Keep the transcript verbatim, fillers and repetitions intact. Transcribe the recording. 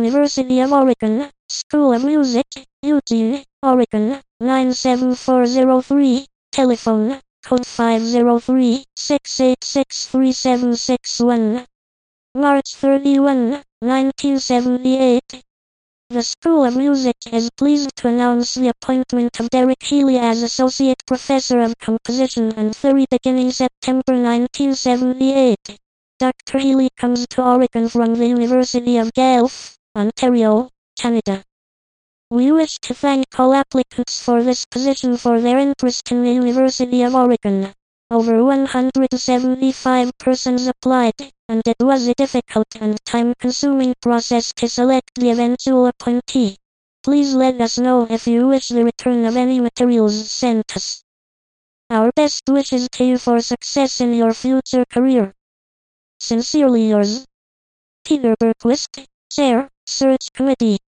University of Oregon, School of Music, Eugene, Oregon, nine seven four zero three, telephone, code five zero three, six eight six three seven six one. March thirty-first, nineteen seventy-eight. The School of Music is pleased to announce the appointment of Derek Healy as Associate Professor of Composition and Theory beginning September nineteen seventy-eight. Doctor Healy comes to Oregon from the University of Guelph, Ontario, Canada. We wish to thank all applicants for this position for their interest in the University of Oregon. Over one hundred seventy-five persons applied, and it was a difficult and time-consuming process to select the eventual appointee. Please let us know if you wish the return of any materials sent us. Our best wishes to you for success in your future career. Sincerely yours, Peter Berquist, Chair, Search Committee.